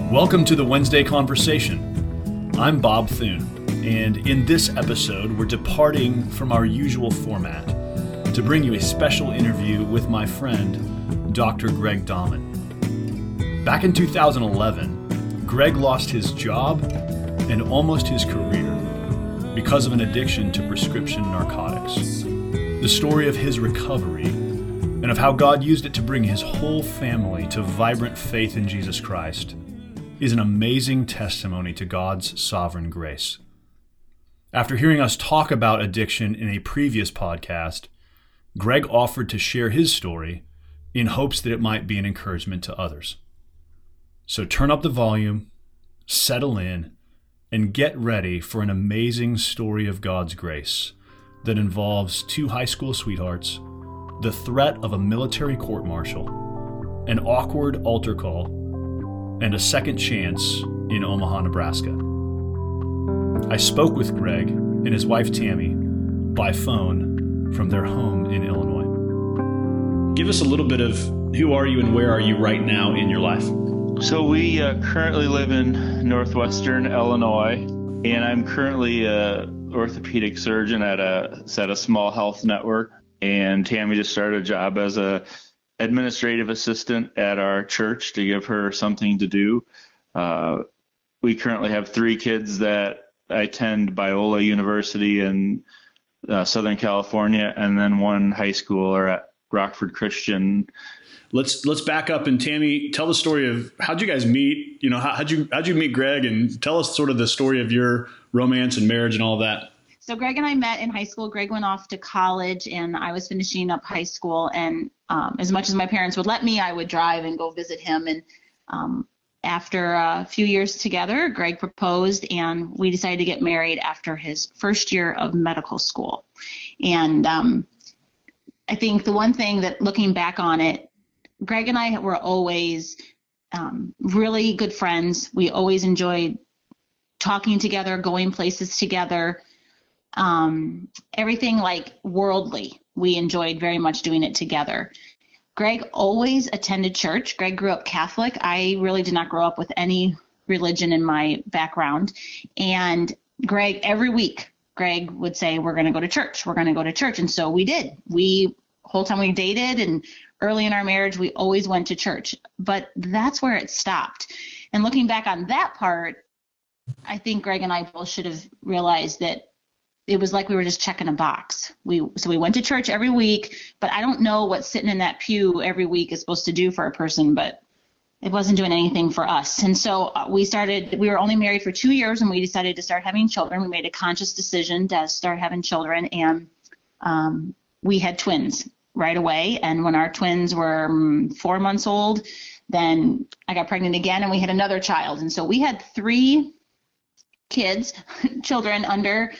Welcome to the Wednesday Conversation. I'm Bob Thune, and in this episode, we're departing from our usual format to bring you a special interview with my friend, Dr. Greg Dahman. Back in 2011, Greg lost his job and almost his career because of an addiction to prescription narcotics. The story of his recovery and of how God used it to bring his whole family to vibrant faith in Jesus Christ is an amazing testimony to God's sovereign grace. After hearing us talk about addiction in a previous podcast, Greg offered to share his story in hopes that it might be an encouragement to others. So turn up the volume, settle in, and get ready for an amazing story of God's grace that involves two high school sweethearts, the threat of a military court-martial, an awkward altar call, and a second chance in Omaha, Nebraska. I spoke with Greg and his wife Tammy by phone from their home in Illinois. Give us a little bit of who are you and where are you right now in your life? So we currently live in northwestern Illinois, and I'm currently an orthopedic surgeon at a small health network. And Tammy just started a job as a administrative assistant at our church to give her something to do. We currently have 3 kids that attend Biola University in Southern California, and then 1 high schooler at Rockford Christian. Let's back up, and Tammy, tell the story of how'd you guys meet? You know, how'd you meet Greg, and tell us sort of the story of your romance and marriage and all of that. So Greg and I met in high school. Greg went off to college, and I was finishing up high school. And as much as my parents would let me, I would drive and go visit him. And after a few years together, Greg proposed, and we decided to get married after his first year of medical school. And I think the one thing that, looking back on it, Greg and I were always really good friends. We always enjoyed talking together, going places together. Everything like worldly, we enjoyed very much doing it together. Greg always attended church. Greg grew up Catholic. I really did not grow up with any religion in my background. And Greg, every week, Greg would say, we're going to go to church. We're going to go to church. And so we did. Whole time we dated and early in our marriage, we always went to church. But that's where it stopped. And looking back on that part, I think Greg and I both should have realized that it was like we were just checking a box. So we went to church every week, but I don't know what sitting in that pew every week is supposed to do for a person, but it wasn't doing anything for us. And so we were only married for 2 years, and we decided to start having children. We made a conscious decision to start having children, and we had twins right away. And when our twins were 4 months old, then I got pregnant again, and we had another child. And so we had 3 children under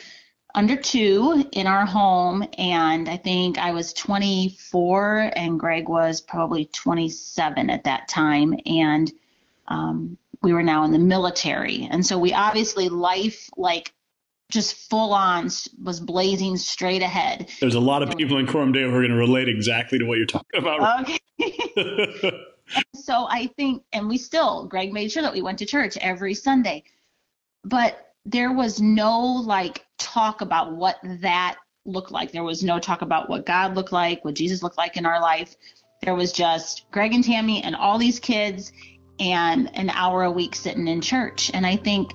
2 in our home, and I think I was 24 and Greg was probably 27 at that time, and we were now in the military. And so we obviously, life like just full on was blazing straight ahead. There's a lot of people in Corumdale who are going to relate exactly to what you're talking about. Okay. So I think, and Greg made sure that we went to church every Sunday, but there was no talk about what that looked like. There was no talk about what God looked like, what Jesus looked like in our life. There was just Greg and Tammy and all these kids and an hour a week sitting in church. And I think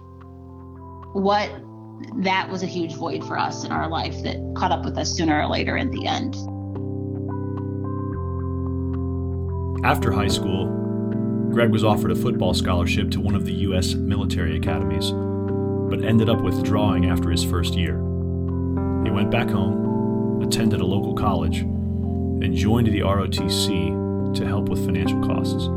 that was a huge void for us in our life that caught up with us sooner or later in the end. After high school, Greg was offered a football scholarship to one of the U.S. military academies, but ended up withdrawing after his first year. He went back home, attended a local college, and joined the ROTC to help with financial costs.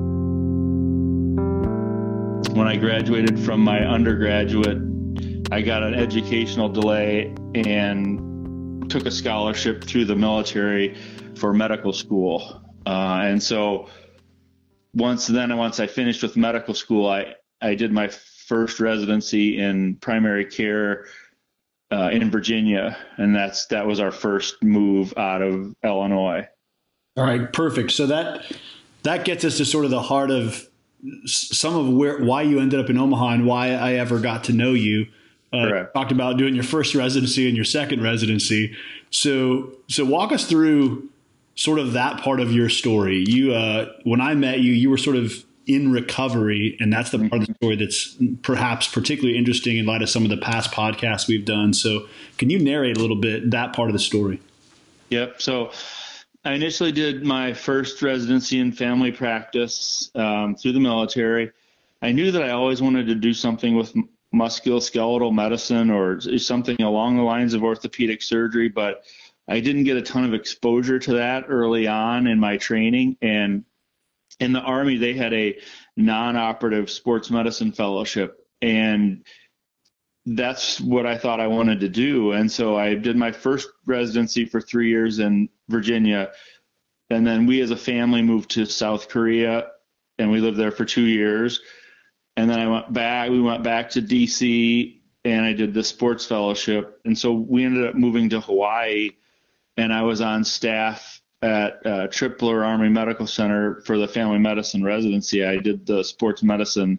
When I graduated from my undergraduate, I got an educational delay and took a scholarship through the military for medical school. And so once I finished with medical school, I did my first residency in primary care in Virginia, and that was our first move out of Illinois. All right, perfect. So that gets us to sort of the heart of some of why you ended up in Omaha and why I ever got to know you. Talked about doing your first residency and your second residency. So walk us through sort of that part of your story. You, when I met you, you were sort of in recovery, and that's the part of the story that's perhaps particularly interesting in light of some of the past podcasts we've done. So can you narrate a little bit that part of the story? Yep. So I initially did my first residency in family practice through the military. I knew that I always wanted to do something with musculoskeletal medicine or something along the lines of orthopedic surgery, but I didn't get a ton of exposure to that early on in my training. And in the Army, they had a non-operative sports medicine fellowship, and that's what I thought I wanted to do. And so I did my first residency for 3 years in Virginia. And then we as a family moved to South Korea, and we lived there for 2 years. And then we went back to DC, and I did the sports fellowship. And so we ended up moving to Hawaii, and I was on staff at Tripler Army Medical Center for the family medicine residency. I did the sports medicine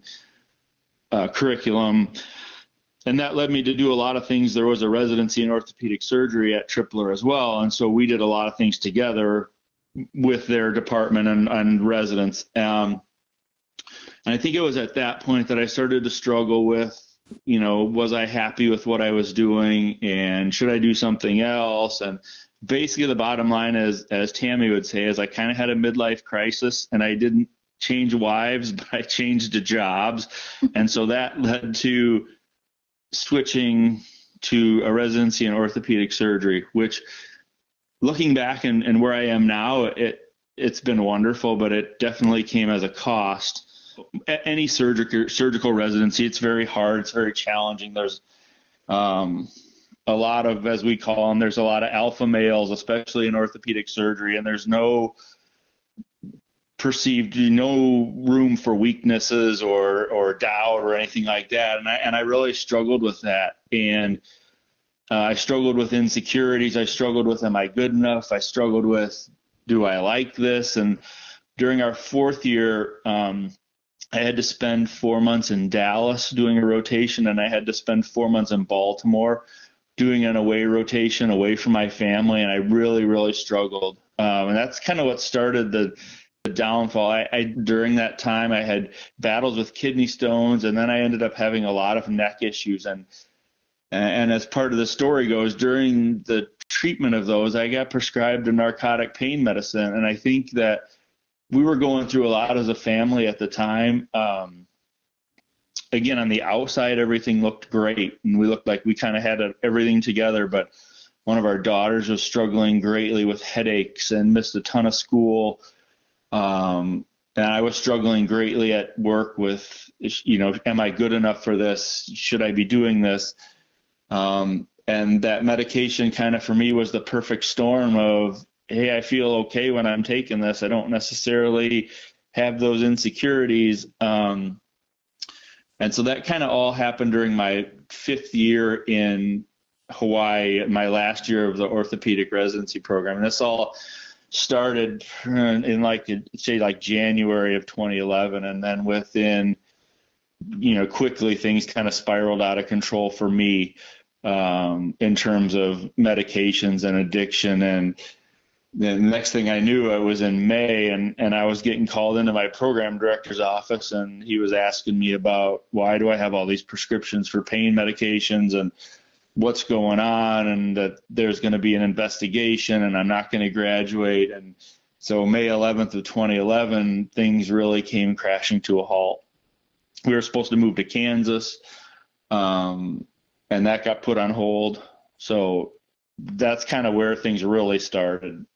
curriculum, and that led me to do a lot of things. There was a residency in orthopedic surgery at Tripler as well, and so we did a lot of things together with their department and residents. And I think it was at that point that I started to struggle with, was I happy with what I was doing, and should I do something else? And basically the bottom line is, as Tammy would say, is I kind of had a midlife crisis, and I didn't change wives, but I changed jobs. And so that led to switching to a residency in orthopedic surgery, which, looking back and where I am now, it's been wonderful, but it definitely came as a cost. Any surgical residency, it's very hard. It's very challenging. There's a lot of, as we call them, there's a lot of alpha males, especially in orthopedic surgery, and there's no room for weaknesses or doubt or anything like that. And I really struggled with that. And I struggled with insecurities. I struggled with, am I good enough? I struggled with, do I like this? And during our fourth year, I had to spend 4 months in Dallas doing a rotation, and I had to spend 4 months in Baltimore doing an away rotation away from my family. And I really, really struggled. And that's kind of what started the downfall. During that time, I had battles with kidney stones, and then I ended up having a lot of neck issues. And as part of the story goes, during the treatment of those, I got prescribed a narcotic pain medicine. And I think that we were going through a lot as a family at the time. Again, on the outside, everything looked great, and we looked like we kind of had everything together. But one of our daughters was struggling greatly with headaches and missed a ton of school. And I was struggling greatly at work with, am I good enough for this? Should I be doing this? And that medication kind of for me was the perfect storm of, hey, I feel okay when I'm taking this. I don't necessarily have those insecurities. And so that kind of all happened during my 5th year in Hawaii, my last year of the orthopedic residency program. And this all started in January of 2011. And then within, quickly things kind of spiraled out of control for me in terms of medications and addiction. And the next thing I knew, I was in May, and I was getting called into my program director's office, and he was asking me about, why do I have all these prescriptions for pain medications and what's going on, and that there's going to be an investigation and I'm not going to graduate. And so May 11th of 2011, things really came crashing to a halt. We were supposed to move to Kansas, and that got put on hold. So that's kind of where things really started.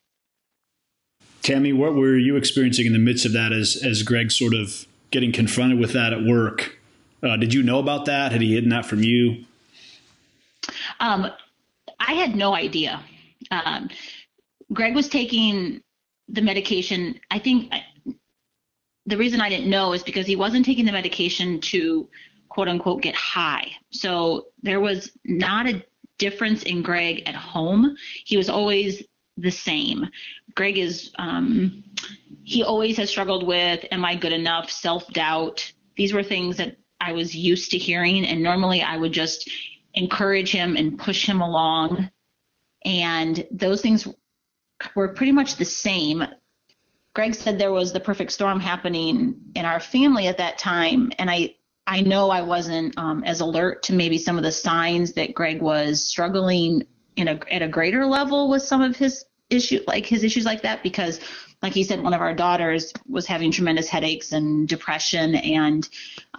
Tammy, what were you experiencing in the midst of that as Greg sort of getting confronted with that at work? Did you know about that? Had he hidden that from you? I had no idea. Greg was taking the medication. I think the reason I didn't know is because he wasn't taking the medication to, quote unquote, get high. So there was not a difference in Greg at home. He was always the same. Greg is, he always has struggled with, am I good enough? Self-doubt. These were things that I was used to hearing. And normally I would just encourage him and push him along. And those things were pretty much the same. Greg said there was the perfect storm happening in our family at that time. And I know I wasn't as alert to maybe some of the signs that Greg was struggling at a greater level with some of his issues like that, because like he said, one of our daughters was having tremendous headaches and depression. And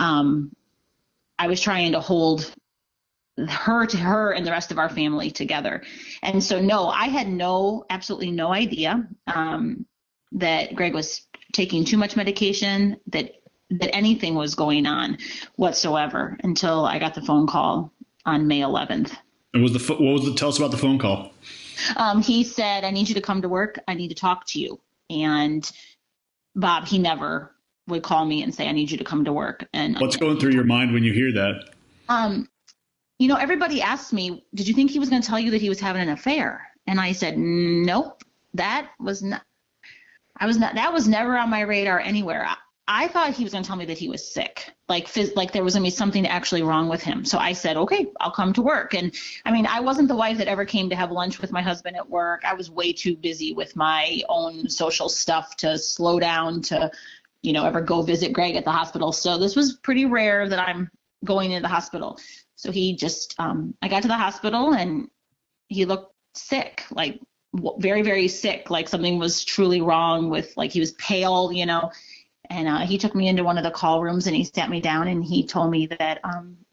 I was trying to hold her and the rest of our family together. And so, no, I had absolutely no idea that Greg was taking too much medication, that anything was going on whatsoever until I got the phone call on May 11th. And tell us about the phone call. He said, I need you to come to work. I need to talk to you. And Bob, he never would call me and say, I need you to come to work. And what's going through your mind when you hear that? Everybody asked me, did you think he was going to tell you that he was having an affair? And I said, nope, that was never on my radar anywhere. I thought he was going to tell me that he was sick, like there was going to be something actually wrong with him. So I said, okay, I'll come to work. And I mean, I wasn't the wife that ever came to have lunch with my husband at work. I was way too busy with my own social stuff to slow down to, ever go visit Greg at the hospital. So this was pretty rare that I'm going into the hospital. So he just, I got to the hospital and he looked sick, like very, very sick, like something was truly wrong with, like he was pale, and he took me into one of the call rooms and he sat me down and he told me that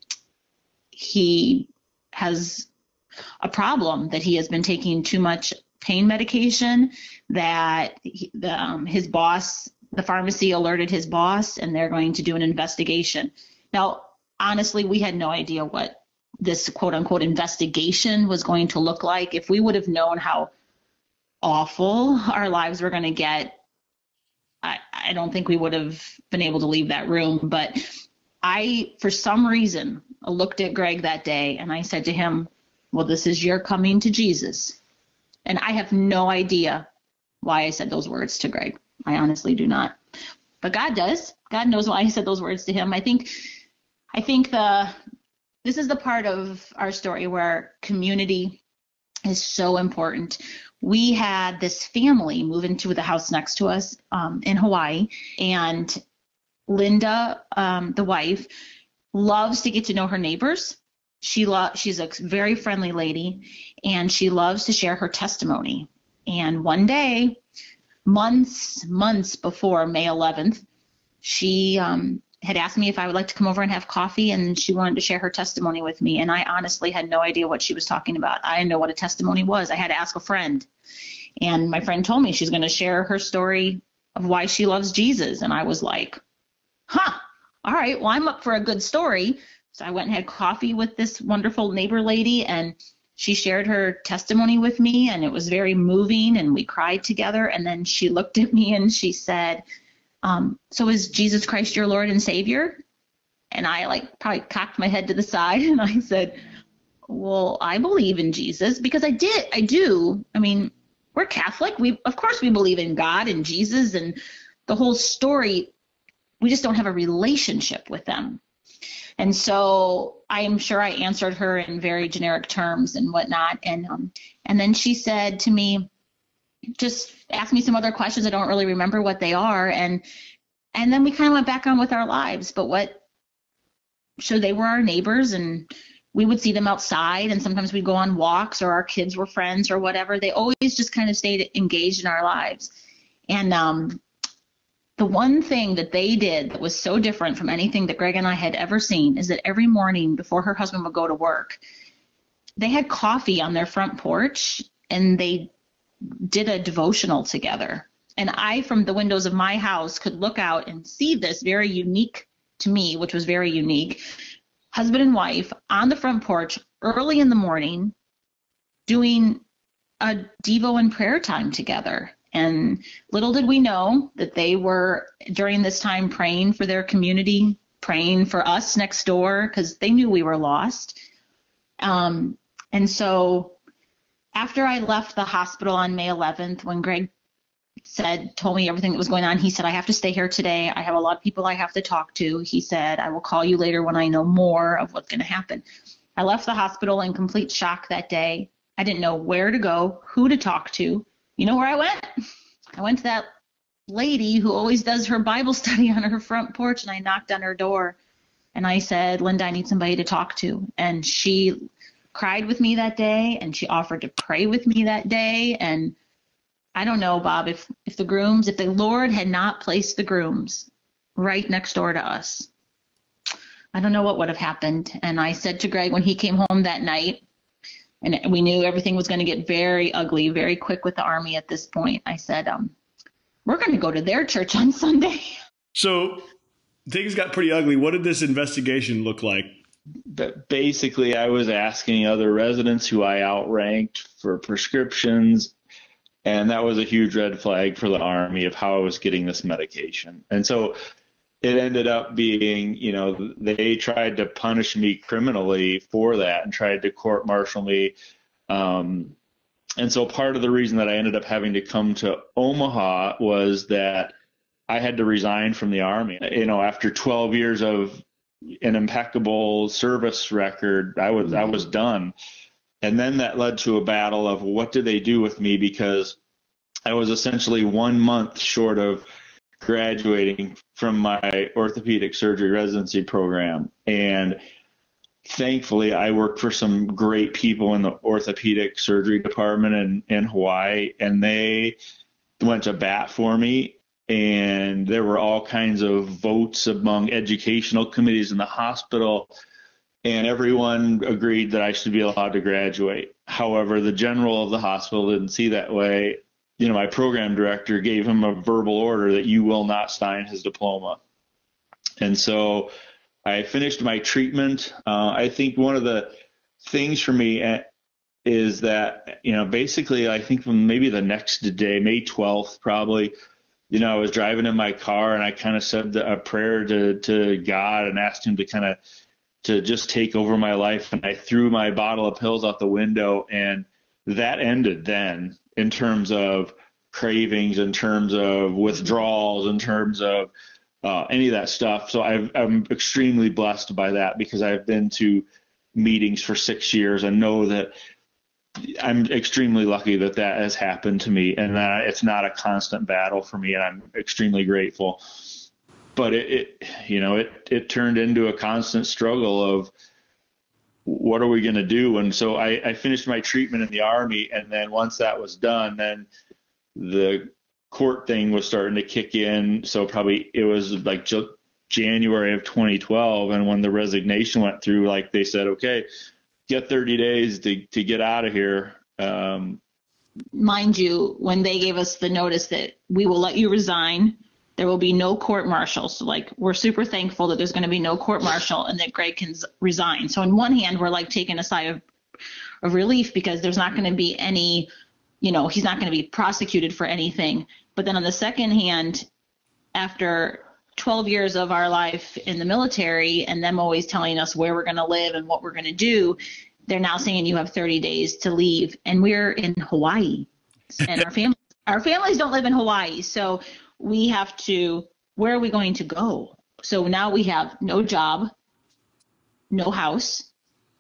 he has a problem, that he has been taking too much pain medication, that his boss, the pharmacy alerted his boss and they're going to do an investigation. Now, honestly, we had no idea what this quote unquote investigation was going to look like. If we would have known how awful our lives were going to get, I don't think we would have been able to leave that room. But for some reason, I looked at Greg that day and I said to him, well, this is your coming to Jesus. And I have no idea why I said those words to Greg. I honestly do not. But God does. God knows why I said those words to him. I think this is the part of our story where community is so important. We had this family move into the house next to us in Hawaii, and Linda, the wife, loves to get to know her neighbors. She's a very friendly lady, and she loves to share her testimony. And one day, months before May 11th, she had asked me if I would like to come over and have coffee, and she wanted to share her testimony with me. And I honestly had no idea what she was talking about. I didn't know what a testimony was. I had to ask a friend. And my friend told me she's going to share her story of why she loves Jesus. And I was like, all right, well, I'm up for a good story. So I went and had coffee with this wonderful neighbor lady, and she shared her testimony with me, and it was very moving, and we cried together. And then she looked at me and she said, so is Jesus Christ your Lord and Savior? And I probably cocked my head to the side and I said, well, I believe in Jesus, because I do. I mean, we're Catholic. Of course we believe in God and Jesus and the whole story. We just don't have a relationship with them. And so I am sure I answered her in very generic terms and whatnot. And then she said to me, just ask me some other questions. I don't really remember what they are. And then we kind of went back on with our lives. So they were our neighbors, and we would see them outside, and sometimes we'd go on walks, or our kids were friends or whatever. They always just kind of stayed engaged in our lives. And the one thing that they did that was so different from anything that Greg and I had ever seen is that every morning before her husband would go to work, they had coffee on their front porch, and they did a devotional together. And I, from the windows of my house, could look out and see this very unique to me, which was very unique, husband and wife on the front porch early in the morning doing a Devo and prayer time together. And little did we know that they were during this time praying for their community, praying for us next door, because they knew we were lost. And so after I left the hospital on May 11th, when Greg told me everything that was going on, he said, I have to stay here today. I have a lot of people I have to talk to. He said, I will call you later when I know more of what's going to happen. I left the hospital in complete shock that day. I didn't know where to go, who to talk to. You know where I went? I went to that lady who always does her Bible study on her front porch, and I knocked on her door and I said, Linda, I need somebody to talk to. And she cried with me that day, and she offered to pray with me that day. And I don't know, Bob, if the Lord had not placed the Grooms right next door to us, I don't know what would have happened. And I said to Greg when he came home that night, and we knew everything was going to get very ugly, very quick with the Army at this point, I said, we're going to go to their church on Sunday. So things got pretty ugly. What did this investigation look like? But basically, I was asking other residents who I outranked for prescriptions, and that was a huge red flag for the Army of how I was getting this medication. And so it ended up being, they tried to punish me criminally for that and tried to court-martial me. And so part of the reason that I ended up having to come to Omaha was that I had to resign from the Army. After 12 years of an impeccable service record, I was done. And then that led to a battle of what do they do with me, because I was essentially 1 month short of graduating from my orthopedic surgery residency program. And thankfully, I worked for some great people in the orthopedic surgery department in Hawaii, and they went to bat for me. And there were all kinds of votes among educational committees in the hospital, and everyone agreed that I should be allowed to graduate. However, the general of the hospital didn't see that way. My program director gave him a verbal order that you will not sign his diploma. And so I finished my treatment. I think one of the things for me is that, basically I think maybe the next day, May 12th, probably, I was driving in my car and I kind of said a prayer to God and asked him to just take over my life. And I threw my bottle of pills out the window, and that ended then, in terms of cravings, in terms of withdrawals, in terms of any of that stuff. So I'm extremely blessed by that, because I've been to meetings for 6 years and know that I'm extremely lucky that has happened to me, and that it's not a constant battle for me, and I'm extremely grateful. But it turned into a constant struggle of what are we going to do? And so I finished my treatment in the Army, and then once that was done, then the court thing was starting to kick in. So probably it was like January of 2012, and when the resignation went through, like they said, okay, get 30 days to get out of here. Mind you, when they gave us the notice that we will let you resign, there will be no court martial. So we're super thankful that there's going to be no court martial and that Greg can resign. So on one hand, we're taking a sigh of relief, because there's not going to be any, he's not going to be prosecuted for anything. But then on the second hand, after 12 years of our life in the military and them always telling us where we're going to live and what we're going to do, they're now saying you have 30 days to leave. And we're in Hawaii, and our families don't live in Hawaii. So we have to, where are we going to go? So now we have no job, no house.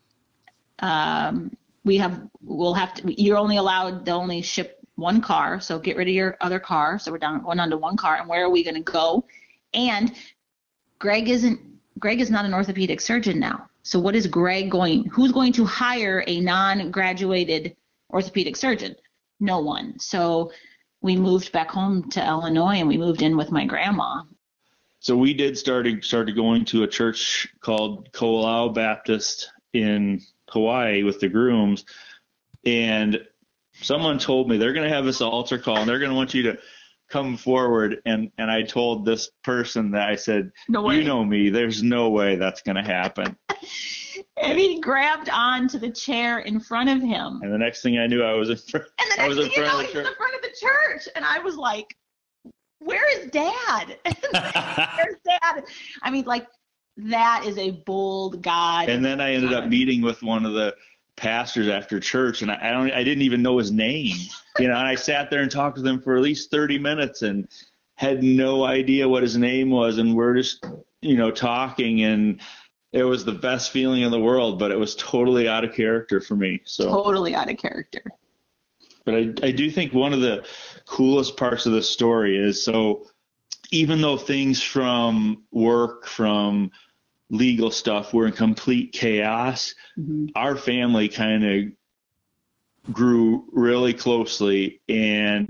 You're only allowed to only ship one car. So get rid of your other car. So we're going on to one car. And where are we going to go? And Greg is not an orthopedic surgeon now. So what is who's going to hire a non-graduated orthopedic surgeon? No one. So we moved back home to Illinois, and we moved in with my grandma. So we started going to a church called Ko'olau Baptist in Hawaii with the Grooms. And someone told me they're going to have this altar call, and they're going to want you to come forward. And I told this person that I said, no way. You know me, there's no way that's going to happen. And he grabbed onto the chair in front of him. And the next thing I knew, I was in front. And the next thing you know, he's in front of the church. And I was like, where is Dad? Where's Dad? I mean, that is a bold God. And then I ended up meeting with one of the pastors after church, and I didn't even know his name, and I sat there and talked with him for at least 30 minutes and had no idea what his name was, and we're just, talking, and it was the best feeling in the world, but it was totally out of character for me. So totally out of character. But I do think one of the coolest parts of the story is, so even though things from work, from legal stuff were in complete chaos, our family kind of grew really closely. And,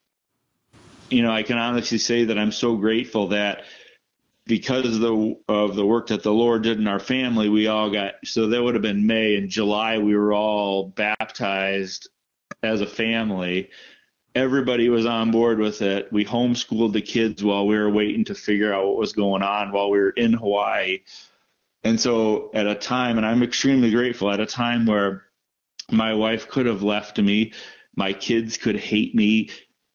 I can honestly say that I'm so grateful that because of the work that the Lord did in our family, we all so that would have been May. In July, we were all baptized as a family. Everybody was on board with it. We homeschooled the kids while we were waiting to figure out what was going on while we were in Hawaii. And so at a time, and I'm extremely grateful, at a time where my wife could have left me, my kids could hate me,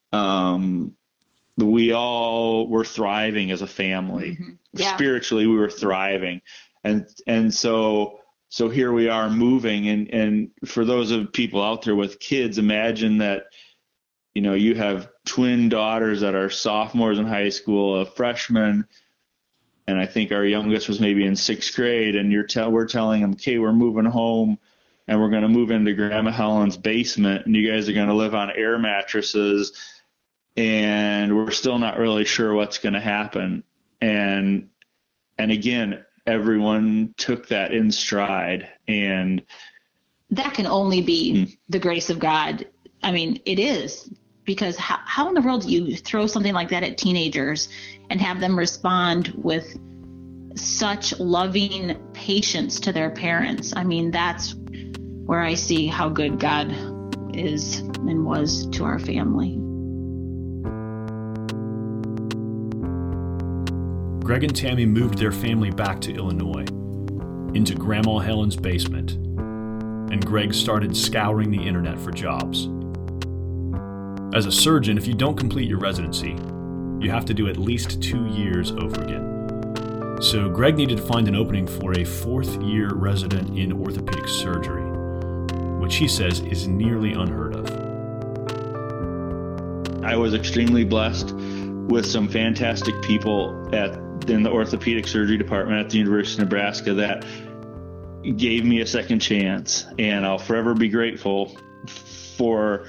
we all were thriving as a family. Yeah. Spiritually, we were thriving. And so here we are moving. And for those of people out there with kids, imagine that, you have twin daughters that are sophomores in high school, a freshman, and I think our youngest was maybe in 6th grade, and we're telling them, okay, we're moving home, and we're going to move into Grandma Helen's basement, and you guys are going to live on air mattresses, and we're still not really sure what's going to happen. And again, everyone took that in stride, and that can only be the grace of God. I mean, it is, because how in the world do you throw something like that at teenagers and have them respond with such loving patience to their parents? I mean, that's where I see how good God is and was to our family. Greg and Tammy moved their family back to Illinois, into Grandma Helen's basement, and Greg started scouring the internet for jobs. As a surgeon, if you don't complete your residency, you have to do at least 2 years over again. So Greg needed to find an opening for a 4th-year resident in orthopedic surgery, which he says is nearly unheard of. I was extremely blessed with some fantastic people in the orthopedic surgery department at the University of Nebraska that gave me a second chance, and I'll forever be grateful for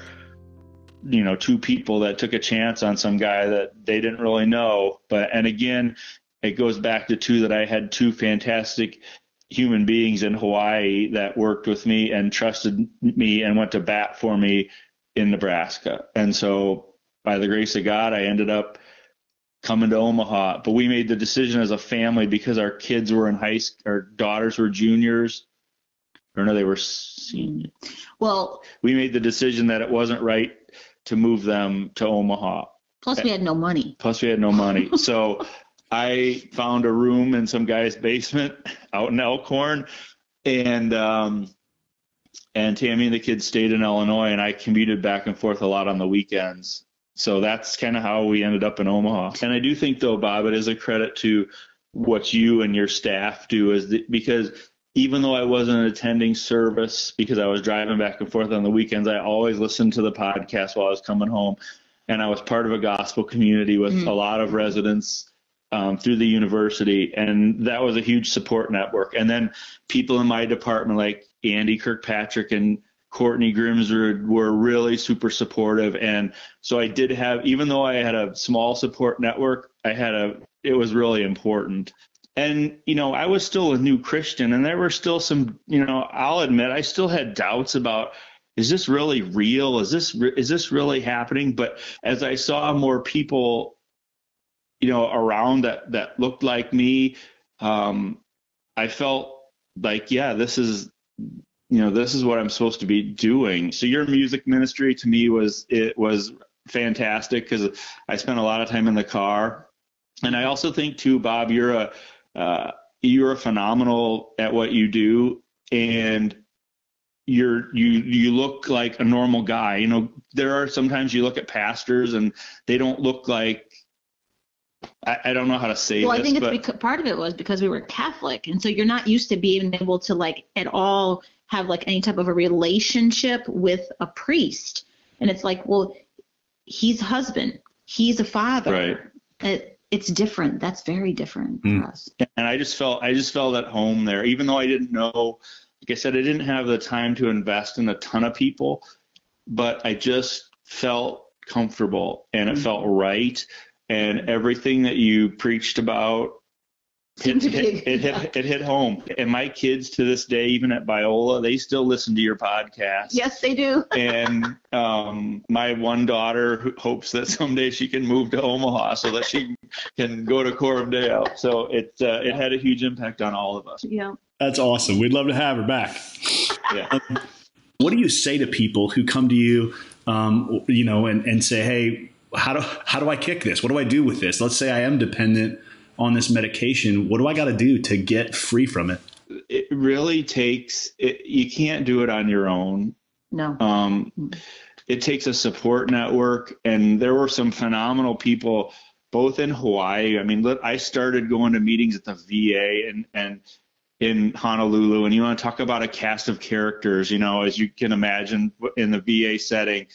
2 people that took a chance on some guy that they didn't really know. And again, it goes back to 2 that I had 2 fantastic human beings in Hawaii that worked with me and trusted me and went to bat for me in Nebraska. And so by the grace of God, I ended up coming to Omaha. But we made the decision as a family, because our kids were in high school, our daughters were juniors, or no, they were seniors. Well, we made the decision that it wasn't right to move them to Omaha. Plus we had no money. So I found a room in some guy's basement out in Elkhorn, and Tammy and the kids stayed in Illinois, and I commuted back and forth a lot on the weekends. So that's kind of how we ended up in Omaha. And I do think, though, Bob, it is a credit to what you and your staff do, because even though I wasn't attending service because I was driving back and forth on the weekends, I always listened to the podcast while I was coming home. And I was part of a gospel community with a lot of residents through the university. And that was a huge support network. And then people in my department like Andy Kirkpatrick and Courtney Grimsrud were really super supportive. And so I did have, even though I had a small support network, it was really important. And, I was still a new Christian, and there were still some, I'll admit, I still had doubts about, is this really real? Is this really happening? But as I saw more people, around that looked like me, I felt like, yeah, this is what I'm supposed to be doing. So your music ministry to me was fantastic, because I spent a lot of time in the car. And I also think too, Bob, you're phenomenal at what you do, and you look like a normal guy. There are sometimes you look at pastors and they don't look like, I don't know how to say this. Well, I think part of it was because we were Catholic, and so you're not used to being able to at all have like any type of a relationship with a priest. And it's like, well, he's a husband, he's a father. Right. It's different. That's very different for us. And I just felt at home there, even though I didn't know, like I said, I didn't have the time to invest in a ton of people, but I just felt comfortable and it felt right. And everything that you preached about, it hit home. And my kids to this day, even at Biola, they still listen to your podcast. Yes, they do. And my one daughter hopes that someday she can move to Omaha so that she can go to Coram Deo. So it had a huge impact on all of us. Yeah. That's awesome. We'd love to have her back. Yeah. What do you say to people who come to you, and say, hey, how do I kick this? What do I do with this? Let's say I am dependent on this medication. What do I got to do to get free from it? It really takes you can't do it on your own. No. It takes a support network, and there were some phenomenal people both in Hawaii. I mean, I started going to meetings at the VA and in Honolulu, and you want to talk about a cast of characters, as you can imagine in the VA setting.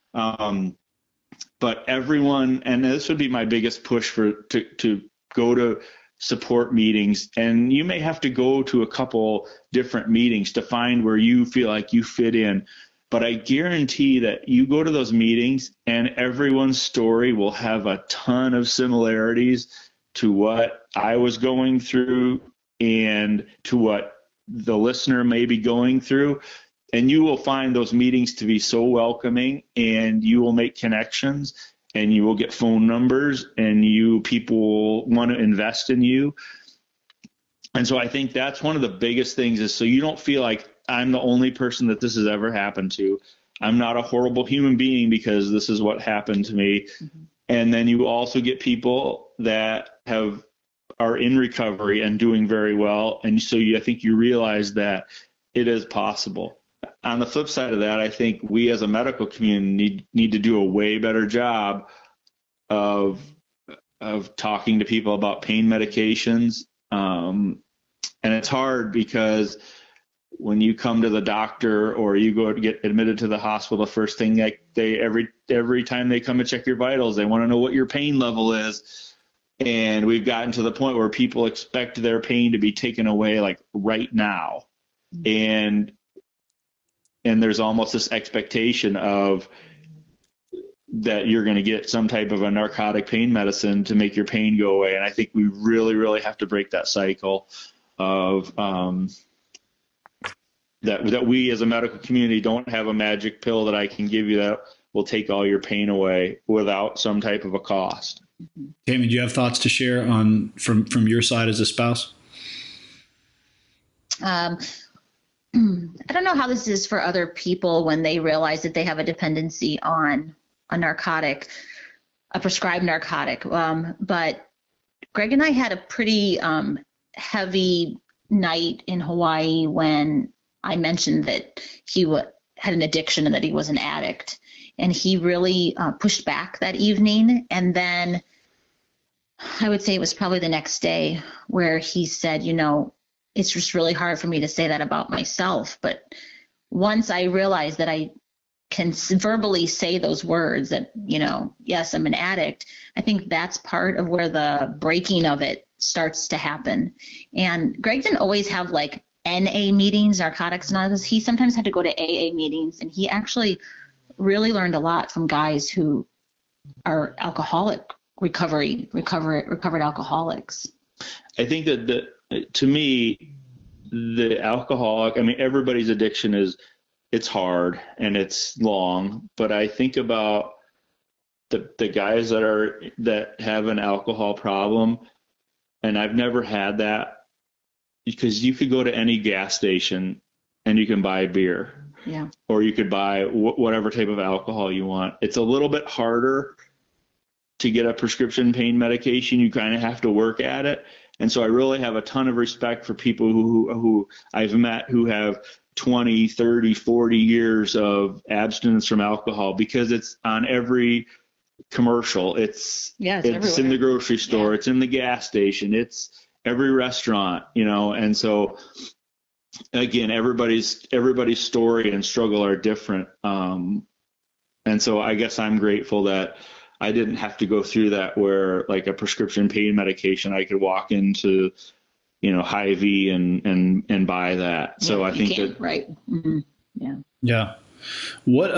But everyone, and this would be my biggest push to go to support meetings, and you may have to go to a couple different meetings to find where you feel like you fit in. But I guarantee that you go to those meetings and everyone's story will have a ton of similarities to what I was going through and to what the listener may be going through. And you will find those meetings to be so welcoming, and you will make connections, and you will get phone numbers, and people want to invest in you. And so I think that's one of the biggest things, is so you don't feel like I'm the only person that this has ever happened to. I'm not a horrible human being because this is what happened to me. Mm-hmm. And then you also get people that are in recovery and doing very well. And so I think you realize that it is possible. On the flip side of that, I think we as a medical community need to do a way better job of talking to people about pain medications. And it's hard because when you come to the doctor or you go to get admitted to the hospital, the first thing every time they come and check your vitals, they want to know what your pain level is. And we've gotten to the point where people expect their pain to be taken away like right now. And there's almost this expectation of that you're going to get some type of a narcotic pain medicine to make your pain go away. And I think we really, really have to break that cycle of that we as a medical community don't have a magic pill that I can give you that will take all your pain away without some type of a cost. Tammy, do you have thoughts to share from your side as a spouse? I don't know how this is for other people when they realize that they have a dependency on a prescribed narcotic. But Greg and I had a pretty heavy night in Hawaii when I mentioned that he had an addiction and that he was an addict. And he really pushed back that evening. And then I would say it was probably the next day where he said, it's just really hard for me to say that about myself. But once I realized that I can verbally say those words that, yes, I'm an addict, I think that's part of where the breaking of it starts to happen. And Greg didn't always have like NA meetings, Narcotics Anonymous. He sometimes had to go to AA meetings, and he actually really learned a lot from guys who are recovered alcoholics. I think that to me, the alcoholic, everybody's addiction it's hard and it's long, but I think about the guys that have an alcohol problem, and I've never had that, because you could go to any gas station and you can buy beer. Yeah. Or you could buy whatever type of alcohol you want. It's a little bit harder to get a prescription pain medication. You kind of have to work at it. And so I really have a ton of respect for people who I've met who have 20, 30, 40 years of abstinence from alcohol, because it's on every commercial. It's in the grocery store. Yeah. It's in the gas station. It's every restaurant, and so again, everybody's story and struggle are different. And so I guess I'm grateful that I didn't have to go through that, where like a prescription pain medication, I could walk into, Hy-Vee and buy that. Yeah, so I think can, that, right. Mm-hmm. Yeah. Yeah. What,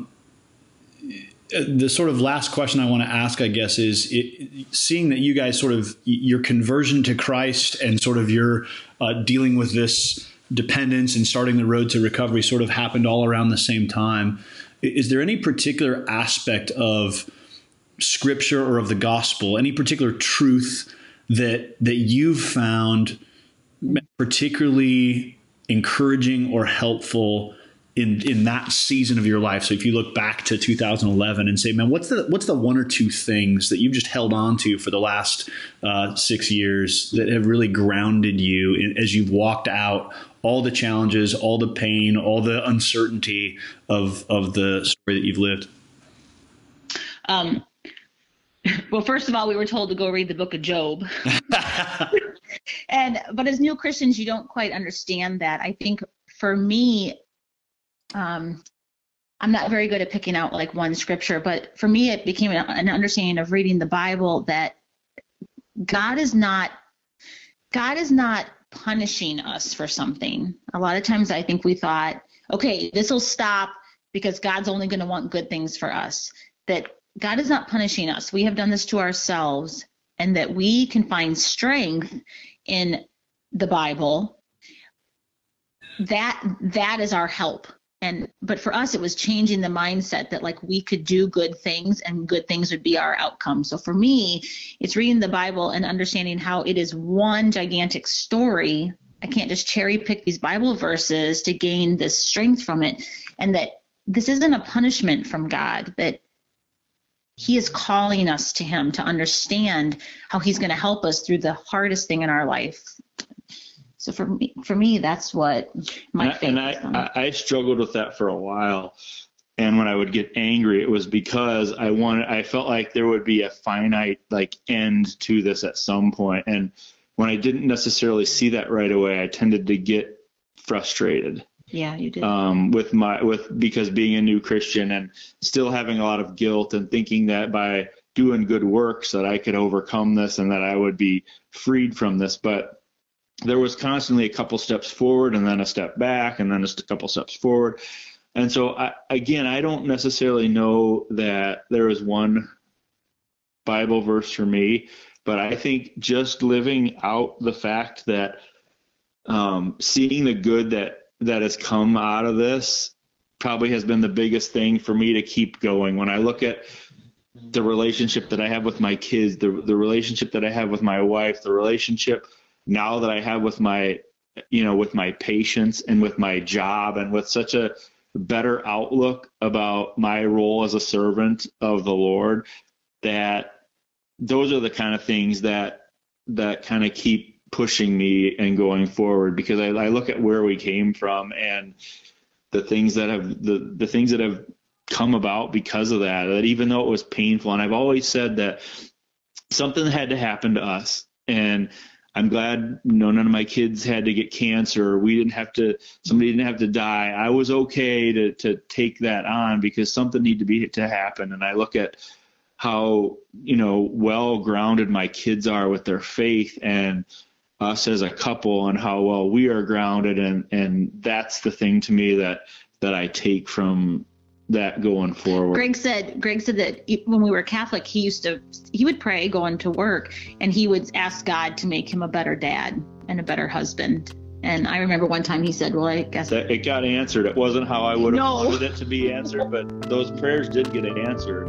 the sort of last question I want to ask, I guess, is seeing that you guys sort of your conversion to Christ and sort of your dealing with this dependence and starting the road to recovery sort of happened all around the same time. Is there any particular aspect of Scripture or of the gospel, any particular truth that you've found particularly encouraging or helpful in that season of your life? So if you look back to 2011 and say, man, what's the one or two things that you've just held on to for the last 6 years that have really grounded you as you've walked out all the challenges, all the pain, all the uncertainty of the story that you've lived? Well, first of all, we were told to go read the book of Job. But as new Christians, you don't quite understand that. I think for me, I'm not very good at picking out like one scripture, but for me, it became an understanding of reading the Bible that God is not punishing us for something. A lot of times I think we thought, okay, this will stop because God's only going to want good things for us. That God is not punishing us. We have done this to ourselves, and that we can find strength in the Bible. That is our help. But for us, it was changing the mindset that like we could do good things and good things would be our outcome. So for me, it's reading the Bible and understanding how it is one gigantic story. I can't just cherry pick these Bible verses to gain this strength from it. And that this isn't a punishment from God, that He is calling us to Him to understand how He's going to help us through the hardest thing in our life. So for me, that's what my faith is. And I struggled with that for a while. And when I would get angry, it was because I felt like there would be a finite like end to this at some point. And when I didn't necessarily see that right away, I tended to get frustrated. Yeah, you did. Because being a new Christian and still having a lot of guilt and thinking that by doing good works that I could overcome this and that I would be freed from this. But there was constantly a couple steps forward and then a step back and then just a couple steps forward. And so I don't necessarily know that there is one Bible verse for me, but I think just living out the fact that seeing the good that has come out of this probably has been the biggest thing for me to keep going. When I look at the relationship that I have with my kids, the relationship that I have with my wife, the relationship now that I have with my patients and with my job, and with such a better outlook about my role as a servant of the Lord, that those are the kind of things that kind of keep pushing me and going forward, because I look at where we came from and the things that have come about because of that even though it was painful. And I've always said that something had to happen to us, and I'm glad none of my kids had to get cancer. Somebody didn't have to die. I was okay to take that on because something needed to happen. And I look at how, well grounded my kids are with their faith, and us as a couple, and how well we are grounded. And that's the thing to me that I take from that going forward. Greg said that when we were Catholic, he would pray going to work, and he would ask God to make him a better dad and a better husband. And I remember one time he said, well, I guess that it got answered. It wasn't how I would have wanted it to be answered, but those prayers did get answered.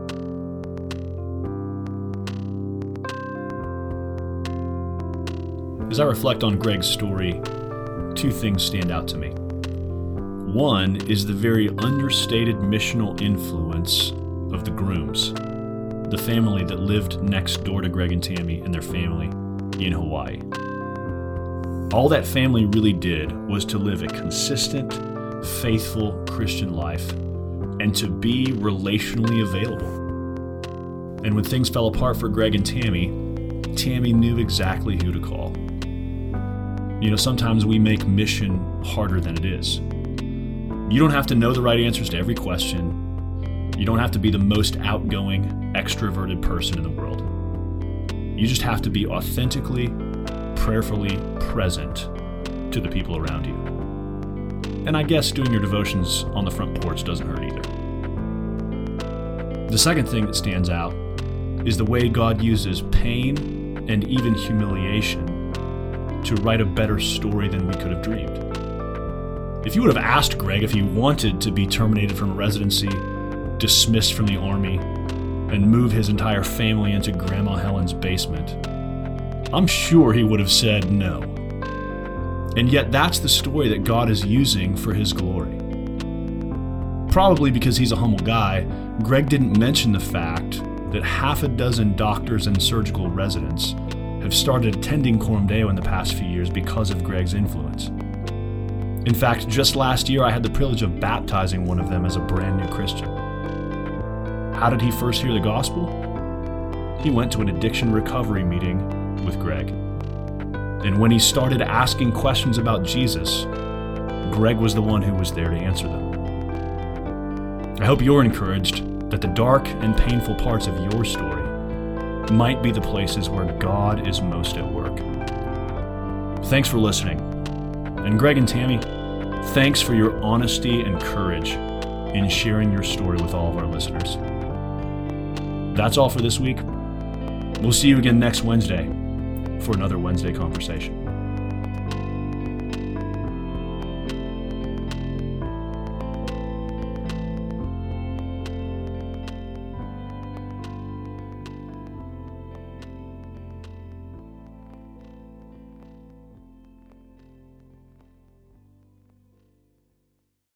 As I reflect on Greg's story, two things stand out to me. One is the very understated missional influence of the Grooms, the family that lived next door to Greg and Tammy and their family in Hawaii. All that family really did was to live a consistent, faithful Christian life and to be relationally available. And when things fell apart for Greg and Tammy, Tammy knew exactly who to call. Sometimes we make mission harder than it is. You don't have to know the right answers to every question. You don't have to be the most outgoing, extroverted person in the world. You just have to be authentically, prayerfully present to the people around you. And I guess doing your devotions on the front porch doesn't hurt either. The second thing that stands out is the way God uses pain and even humiliation to write a better story than we could have dreamed. If you would have asked Greg if he wanted to be terminated from a residency, dismissed from the army, and move his entire family into Grandma Helen's basement, I'm sure he would have said no. And yet that's the story that God is using for his glory. Probably because he's a humble guy, Greg didn't mention the fact that 6 doctors and surgical residents have started attending Coram Deo in the past few years because of Greg's influence. In fact, just last year I had the privilege of baptizing one of them as a brand new Christian. How did he first hear the gospel? He went to an addiction recovery meeting with Greg. And when he started asking questions about Jesus, Greg was the one who was there to answer them. I hope you're encouraged that the dark and painful parts of your story might be the places where God is most at work. Thanks for listening. And Greg and Tammy, thanks for your honesty and courage in sharing your story with all of our listeners. That's all for this week. We'll see you again next Wednesday for another Wednesday Conversation.